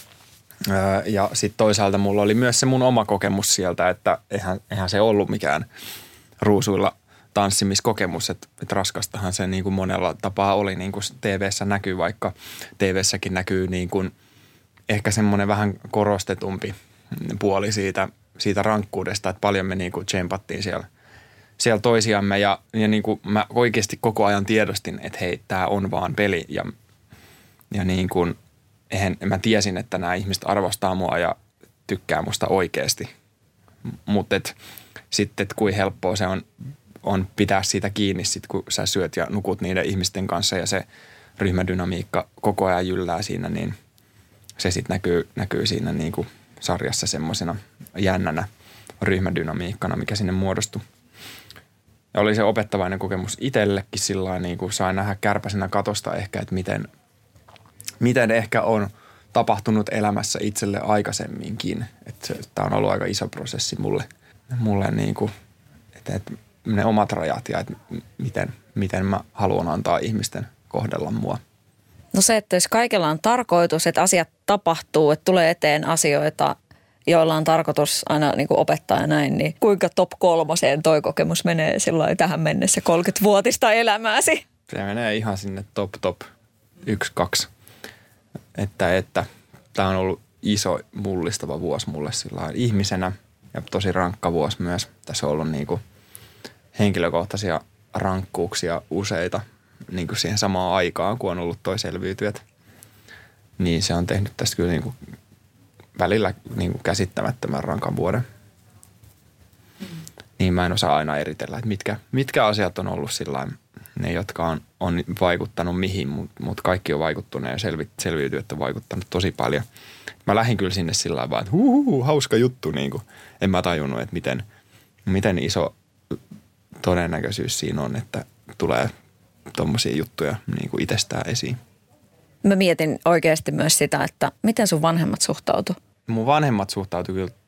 Ja sitten toisaalta mulla oli myös se mun oma kokemus sieltä, että eihän, eihän se ollut mikään ruusuilla tanssimiskokemus, että, että raskastahan se niin kuin monella tapaa oli, niin kuin T V:ssä näkyy, vaikka T V:ssäkin näkyy niin kuin ehkä semmoinen vähän korostetumpi puoli siitä, siitä rankkuudesta, että paljon me niin kuin tsempattiin siellä, siellä toisiamme ja, ja niin kuin mä oikeasti koko ajan tiedostin, että hei, tää on vaan peli ja, ja niin kuin eihän, mä tiesin, että nämä ihmiset arvostaa mua ja tykkää musta oikeasti. Mutta sitten, että kuin helppoa se on, on pitää siitä kiinni, sit, kun sä syöt ja nukut niiden ihmisten kanssa ja se ryhmädynamiikka koko ajan jyllää siinä, niin se sitten näkyy, näkyy siinä niin kuin sarjassa semmoisena jännänä ryhmädynamiikkana, mikä sinne muodostui. Ja oli se opettavainen kokemus itsellekin sillä lailla, niin kuin sain nähdä kärpäsenä katosta ehkä, että miten miten ehkä on tapahtunut elämässä itselle aikaisemminkin. Että tämä on ollut aika iso prosessi mulle, mulle niin kuin, että, että ne omat rajat ja että miten, miten mä haluan antaa ihmisten kohdella mua. No se, että jos kaikella on tarkoitus, että asiat tapahtuu, että tulee eteen asioita, joilla on tarkoitus aina niin kuin opettaa ja näin, niin kuinka top kolmoseen toi kokemus menee silloin tähän mennessä kolmekymmentävuotista elämääsi? Se menee ihan sinne top top yksi, kaksi. Että, että tämä on ollut iso mullistava vuosi mulle sillä ihmisenä ja tosi rankka vuosi myös. Tässä on ollut niin kuin henkilökohtaisia rankkuuksia useita niin kuin siihen samaan aikaan, kun on ollut toi selviytyjät. Niin se on tehnyt tästä kyllä niin kuin välillä niin kuin käsittämättömän rankan vuoden. Mm. Niin mä en osaa aina eritellä, että mitkä, mitkä asiat on ollut sillain, ne, jotka on, on vaikuttanut mihin, mutta mut kaikki on vaikuttunut ja selvi, selviytyjät on vaikuttanut tosi paljon. Mä lähdin kyllä sinne sillä lailla vaan, että huuhuhu, hauska juttu. Niin kuin. En mä tajunnut, että miten, miten iso todennäköisyys siinä on, että tulee tommosia juttuja niin kuin itsestään esiin. Mä mietin oikeasti myös sitä, että miten sun vanhemmat suhtautu? Mun vanhemmat suhtautui kyllä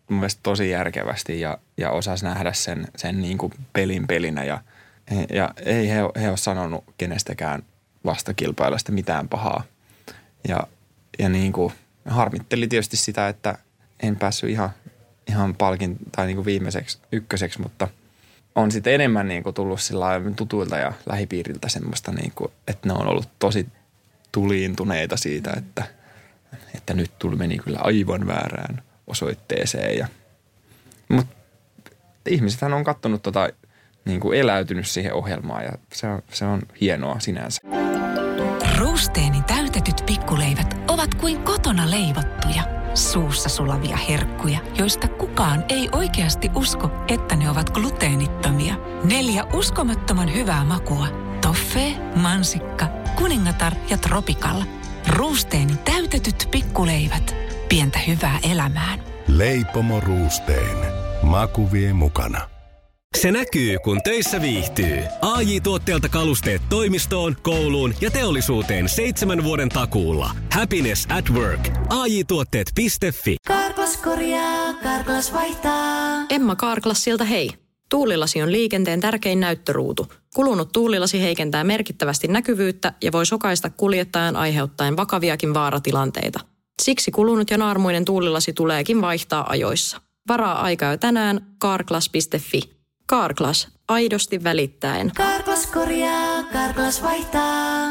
mun mielestä tosi järkevästi ja, ja osasi nähdä sen, sen niin kuin pelin pelinä. Ja, ja ei he, he ole sanonut kenestäkään vastakilpailasta mitään pahaa. Ja, ja niin kuin harmitteli tietysti sitä, että en päässyt ihan, ihan palkin tai niin kuin viimeiseksi ykköseksi, mutta on sitten enemmän niin kuin tullut sillä tutuilta ja lähipiiriltä semmoista, niin kuin, että ne on ollut tosi tuliintuneita siitä, että, että nyt tuli meni kyllä aivan väärään osoitteeseen. Ja, mutta ihmisethän on katsonut tota, niin kuin eläytynyt siihen ohjelmaan ja se on, se on hienoa sinänsä. Rusteenin täytetyt pikkuleivät ovat kuin kotona leivottuja, suussa sulavia herkkuja, joista kukaan ei oikeasti usko, että ne ovat gluteenittomia. Neljä uskomattoman hyvää makua. Toffee, mansikka, kuningatar ja tropikalla. Rusteenin täytetyt pikkuleivät. Pientä hyvää elämään. Leipomo Roosteen. Maku vie mukana. Se näkyy, kun töissä viihtyy. A J-tuotteelta kalusteet toimistoon, kouluun ja teollisuuteen seitsemän vuoden takuulla. Happiness at work. A J tuotteet piste fi. Karklas korjaa, Karklas vaihtaa. Emma Karklassilta hei. Tuulilasi on liikenteen tärkein näyttöruutu. Kulunut tuulilasi heikentää merkittävästi näkyvyyttä ja voi sokaista kuljettajan aiheuttaen vakaviakin vaaratilanteita. Siksi kulunut ja naarmuinen tuulilasi tuleekin vaihtaa ajoissa. Varaa aikaa jo tänään karklas piste fi. Karklas, aidosti välittäen. Karklas korjaa, Karklas vaihtaa.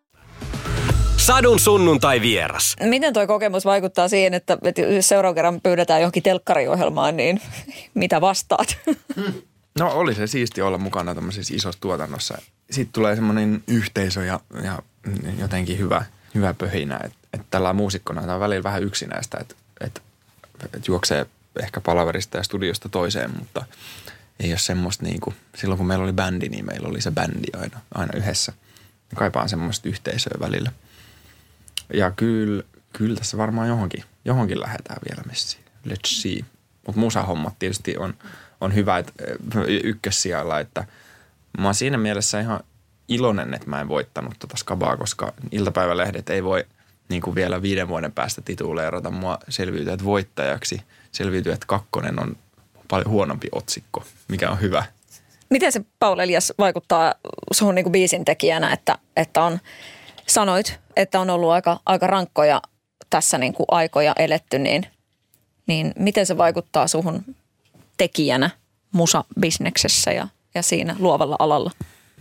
Sadun sunnuntai vieras. Miten toi kokemus vaikuttaa siihen, että jos seuraavan kerran pyydetään johonkin telkkariohjelmaan, niin mitä vastaat? No oli se siisti olla mukana tämmöisessä isossa tuotannossa. Sitten tulee semmoinen yhteisö ja, ja jotenkin hyvä, hyvä pöhinä. Että et tällä muusikkona tämä on välillä vähän yksinäistä, että et, et juoksee ehkä palaverista ja studiosta toiseen, mutta ei ole semmoista niin kuin, silloin kun meillä oli bändi, niin meillä oli se bändi aina, aina yhdessä. Kaipaan semmoista yhteisöä välillä. Ja kyllä, kyllä tässä varmaan johonkin, johonkin lähdetään vielä messiin. Let's see. Mutta musahommat tietysti on, on hyvä että ykkössijalla, että mä oon siinä mielessä ihan iloinen, että mä en voittanut tota skabaa, koska iltapäivälehdet ei voi niin kuin vielä viiden vuoden päästä tituleerata mua selviytyjät voittajaksi. Selviytyjät kakkonen on paljon huonompi otsikko, mikä on hyvä. Miten se Paul Elias vaikuttaa suhun niin kuin biisin tekijänä, että, että on, sanoit, että on ollut aika, aika rankkoja tässä niin kuin aikoja eletty, niin, niin miten se vaikuttaa suhun tekijänä musabisneksessä ja, ja siinä luovalla alalla?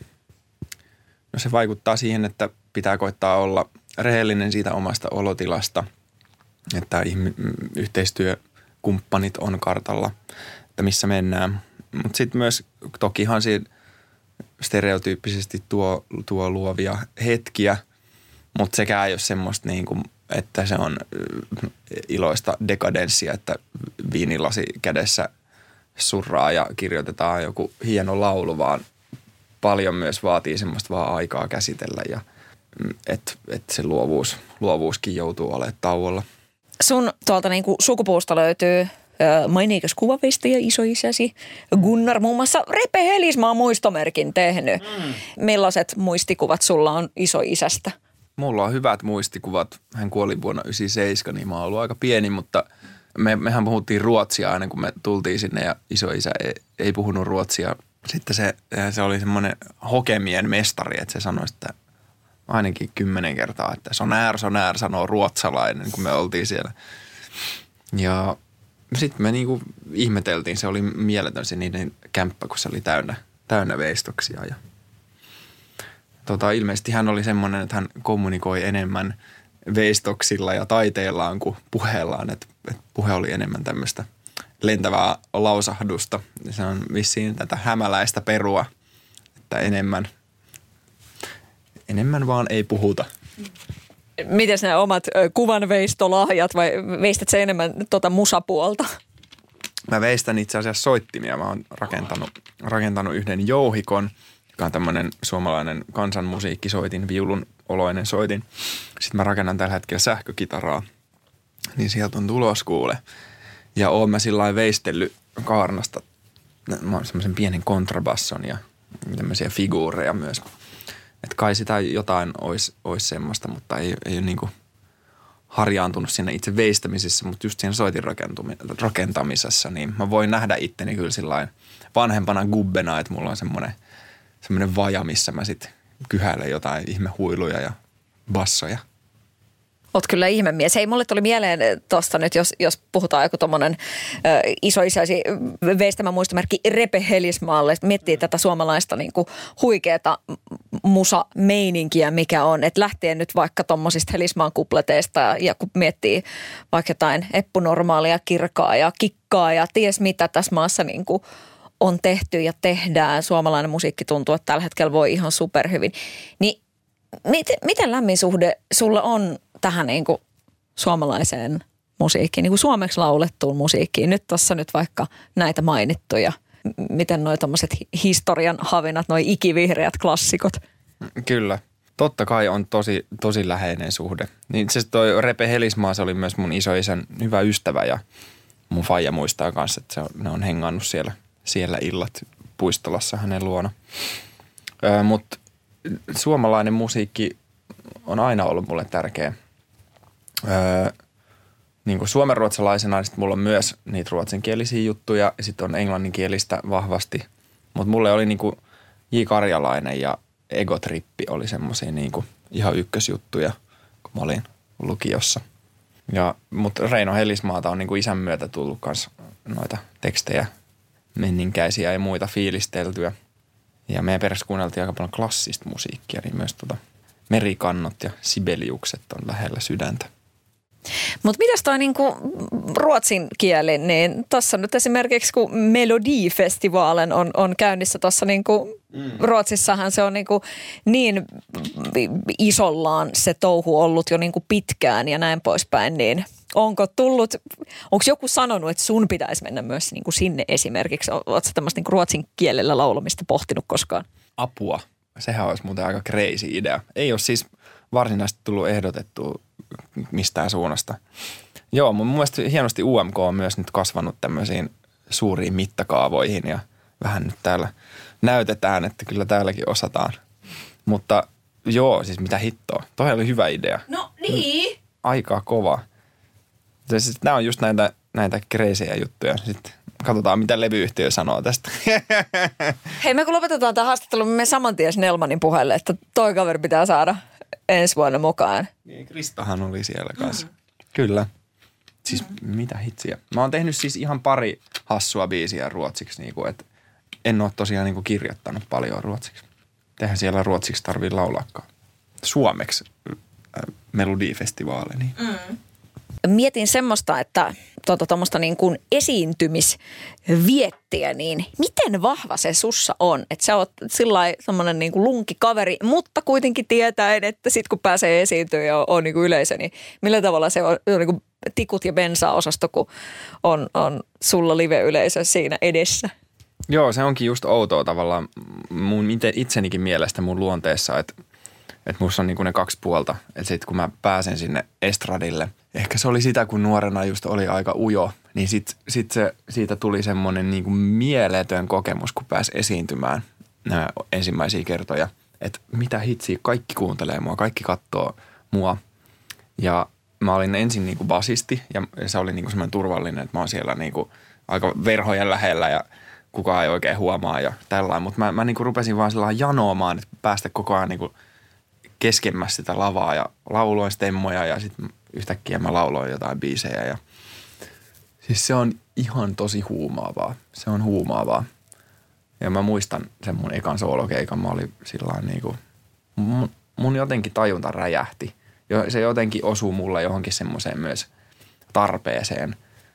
No se vaikuttaa siihen, että pitää koittaa olla rehellinen siitä omasta olotilasta, että yhteistyökumppanit on kartalla, että missä mennään. Mutta sitten myös tokihan siinä stereotyyppisesti tuo, tuo luovia hetkiä, mutta sekään ei ole semmoista niin kuin, että se on iloista dekadenssia, että viinilasi kädessä surraa ja kirjoitetaan joku hieno laulu, vaan paljon myös vaatii semmoista vaan aikaa käsitellä ja että et se luovuus, luovuuskin joutuu olemaan tauolla. Sun tuolta niin kuin sukupuusta löytyy mainiikas kuvavisti ja isoisäsi Gunnar muun muassa Repe Helismaa muistomerkin tehnyt. Mm. Millaiset muistikuvat sulla on isoisästä? Mulla on hyvät muistikuvat. Hän kuoli vuonna yhdeksänkymmentäseitsemän, niin mä oon ollut aika pieni, mutta me, mehän puhuttiin ruotsia aina, kun me tultiin sinne ja isoisä ei, ei puhunut ruotsia. Sitten se, se oli semmoinen hokemien mestari, että se sanoi, että ainakin kymmenen kertaa, että sonär, sonär sanoo ruotsalainen, kun me oltiin siellä. Ja sitten me niinku ihmeteltiin, se oli mieletön se niiden kämppä, kun se oli täynnä, täynnä veistoksia. Ja tota, ilmeisesti hän oli semmoinen, että hän kommunikoi enemmän veistoksilla ja taiteellaan kuin puheellaan. Että et puhe oli enemmän tämmöistä lentävää lausahdusta. Se on vissiin tätä hämäläistä perua, että enemmän, enemmän vaan ei puhuta. Miten nämä omat kuvanveistolahjat vai veistät sä enemmän tuota musapuolta? Mä veistän itse asiassa soittimia. Mä oon rakentanut, rakentanut yhden jouhikon, joka on tämmöinen suomalainen kansanmusiikkisoitin, viulun oloinen soitin. Sitten mä rakennan tällä hetkellä sähkökitaraa, niin sieltä on tulos kuule. Ja oon mä sillä lailla veistellyt kaarnasta. Mä oon semmoisen pienen kontrabasson ja tämmöisiä figuureja myös. Että kai sitä jotain olisi, olisi semmoista, mutta ei, ei ole niin kuin harjaantunut siinä itse veistämisessä, mutta just siinä soitin rakentamisessa, niin mä voin nähdä itteni kyllä sillain vanhempana gubbena, että mulla on semmoinen, semmoinen vaja, missä mä sitten kyhäilen jotain ihmehuiluja ja bassoja. Oot kyllä ihmemies. Hei, mulle tuli mieleen tuosta nyt, jos, jos puhutaan joku tommonen ö, isoisäisi veistämä muistomerkki Repe Helismaalle, että miettii tätä suomalaista niinku huikeata musa-meininkiä, mikä on. Että lähtien nyt vaikka tommosista Helismaan kupleteista ja, ja kun miettii vaikka jotain eppunormaalia, kirkaa ja kikkaa ja ties mitä tässä maassa niinku on tehty ja tehdään. Suomalainen musiikki tuntuu, että tällä hetkellä voi ihan superhyvin. Niin miten, miten lämmin suhde sulla on tähän niin kuin suomalaiseen musiikkiin, niin kuin suomeksi laulettuun musiikkiin? Nyt tuossa nyt vaikka näitä mainittuja. Miten noi tommoset historian havinat, noi ikivihreät klassikot? Kyllä. Totta kai on tosi, tosi läheinen suhde. Niin se toi Repe Helismaa, se oli myös mun isoisän hyvä ystävä ja mun faija muistaa kanssa, että se on, ne on hengannut siellä, siellä illat Puistolassa hänen luona. Öö, Mutta suomalainen musiikki on aina ollut mulle tärkeä. Öö, niin kuin suomenruotsalaisena, niin mulla on myös niitä ruotsinkielisiä juttuja ja sitten on englanninkielistä vahvasti. Mutta mulle oli niin kuin J. Karjalainen ja Egotrippi oli semmoisia niin kuin ihan ykkösjuttuja, kun mä olin lukiossa. Ja, mutta Reino Helismaata on niin kuin isän myötä tullut kanssa noita tekstejä, menninkäisiä ja muita fiilisteltyä. Ja meidän perässä kuunneltiin aika paljon klassista musiikkia, niin myös tota Merikannot ja Sibeliukset on lähellä sydäntä. Mutta mitäs toi niinku ruotsin kieli, niin tuossa nyt esimerkiksi kun Melodifestivalen on, on käynnissä tuossa niinku, mm. Ruotsissahan se on niinku niin isollaan se touhu ollut jo niinku pitkään ja näin poispäin, niin onko tullut, onko joku sanonut, että sun pitäisi mennä myös niinku sinne esimerkiksi? Oletko tämmöistä niinku ruotsin kielellä laulamista pohtinut koskaan? Apua. Sehän olisi muuten aika crazy idea. Ei ole siis varsinaisesti tullut ehdotettua mistään suunnasta. Joo, mun mielestä hienosti U M K on myös nyt kasvanut tämmöisiin suuriin mittakaavoihin ja vähän nyt täällä näytetään, että kyllä täälläkin osataan. Mutta joo, siis mitä hittoa. Toi oli hyvä idea. No niin. Aika kova. Siis nämä on just näitä, näitä kreisejä juttuja. Sitten katsotaan, mitä levyyhtiö sanoo tästä. Hei, me kun lopetetaan tämä haastattelu, me saman tien Snellmanin puheelle, että toi kaveri pitää saada ensi vuonna mukaan. Niin, Kristahan oli siellä kanssa. Mm. Kyllä. Siis mm. mitä hitsiä. Mä oon tehnyt siis ihan pari hassua biisiä ruotsiksi, niin kuin, että en ole tosiaan niin kuin kirjoittanut paljon ruotsiksi. Tehän siellä ruotsiksi tarvii laulaakaan. Suomeksi äh, Melodifestivaali. Niin. Mm. Mietin semmoista, että tuommoista tuota, niin kuin esiintymisviettiä, niin miten vahva se sussa on? Että sä oot sillai semmoinen niin kuin lunkikaveri, mutta kuitenkin tietäen, että sit kun pääsee esiintyä ja on, on niin kuin yleisö, niin millä tavalla se on, on niin kuin tikut ja bensa-osasto, kun on, on sulla live-yleisö siinä edessä? Joo, se onkin just outoa tavallaan mun ite, itsenikin mielestä mun luonteessa, että että musta on niinku ne kaksi puolta. Että sitten kun mä pääsen sinne estradille, ehkä se oli sitä, kun nuorena just oli aika ujo, niin sit, sit se, siitä tuli semmoinen niinku mieletön kokemus, kun pääsi esiintymään nämä ensimmäisiä kertoja. Että mitä hitsiä, kaikki kuuntelee mua, kaikki katsoo mua. Ja mä olin ensin niinku basisti ja se oli niinku semmoinen turvallinen, että mä oon siellä niinku aika verhojen lähellä ja kukaan ei oikein huomaa ja tällainen. Mutta mä, mä niinku rupesin vaan sellainen janoamaan, että päästä koko ajan niinku keskemmässä sitä lavaa ja lauloin stemmoja ja sitten yhtäkkiä mä lauloin jotain biisejä ja siis se on ihan tosi huumaavaa. Se on huumaavaa. Ja mä muistan sen mun ekan soolokeikan, mä olin sillain niinku, mun, mun jotenkin tajunta räjähti. Se jotenkin osuu mulle johonkin semmoiseen myös tarpeeseen.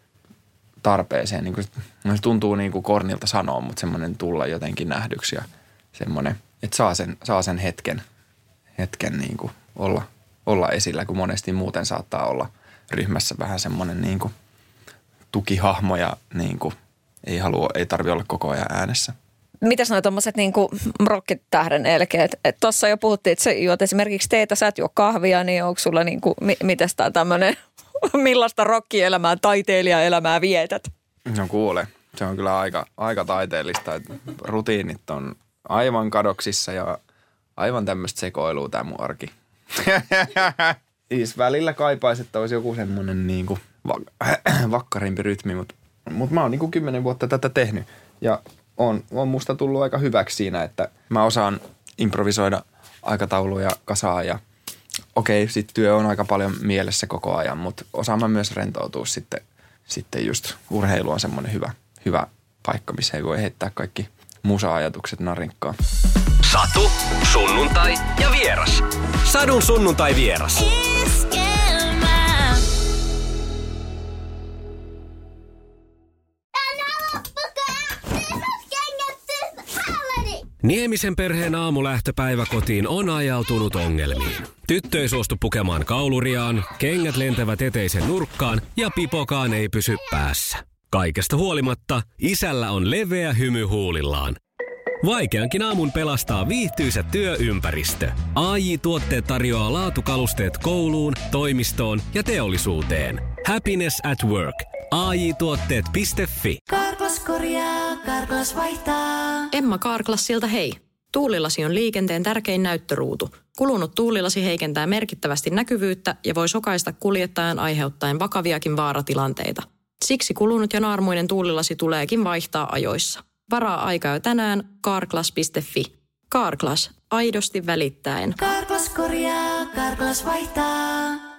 Tarpeeseen, niin kuin, no se tuntuu niin kuin kornilta sanoa, mutta semmoinen tulla jotenkin nähdyksi ja semmoinen, että saa sen, saa sen hetken. hetken niin kuin olla, olla esillä, kun monesti muuten saattaa olla ryhmässä vähän semmoinen niin kuin tukihahmo ja niin kuin ei halua, ei tarvitse olla koko ajan äänessä. Mitäs noi tommoset niin kuin rockitähden elkeet? Tuossa jo puhuttiin, että sä juot esimerkiksi teetä, sä et juo kahvia, niin onko sulla niin kuin, mi- mitäs tää tämmönen, millaista rockielämää, taiteilijaelämää vietät? No kuule, se on kyllä aika, aika taiteellista, että rutiinit on aivan kadoksissa ja aivan tämmöistä sekoilua tämä mun arki. Siis välillä kaipaisi, että olisi joku semmoinen niin kuin vakkarimpi rytmi, mutta, mutta mä oon niin kuin kymmenen vuotta tätä tehnyt. Ja on, on musta tullut aika hyväksi siinä, että mä osaan improvisoida aikatauluja kasaan ja okei, sitten työ on aika paljon mielessä koko ajan, mutta osaan mä myös rentoutua sitten, sitten just urheilu on semmoinen hyvä, hyvä paikka, missä ei voi heittää kaikki musa-ajatukset narinkkaan. Satu, sunnuntai ja vieras. Sadun sunnuntai vieras. Niemisen perheen aamulähtöpäivä kotiin on ajautunut ongelmiin. Tyttö ei suostu pukemaan kauluriaan, kengät lentävät eteisen nurkkaan ja pipokaan ei pysy päässä. Kaikesta huolimatta isällä on leveä hymy huulillaan. Vaikeankin aamun pelastaa viihtyisä työympäristö. A J-tuotteet tarjoaa laatukalusteet kouluun, toimistoon ja teollisuuteen. Happiness at work. A J tuotteet piste fi. Karklas korjaa, Karklas vaihtaa. Emma Karklassilta hei. Tuulilasi on liikenteen tärkein näyttöruutu. Kulunut tuulilasi heikentää merkittävästi näkyvyyttä ja voi sokaista kuljettajan aiheuttaen vakaviakin vaaratilanteita. Siksi kulunut ja naarmuinen tuulilasi tuleekin vaihtaa ajoissa. Varaa aikaa jo tänään karklas piste fi. Karklas, aidosti välittäen. Karklas korjaa, Karklas vaihtaa.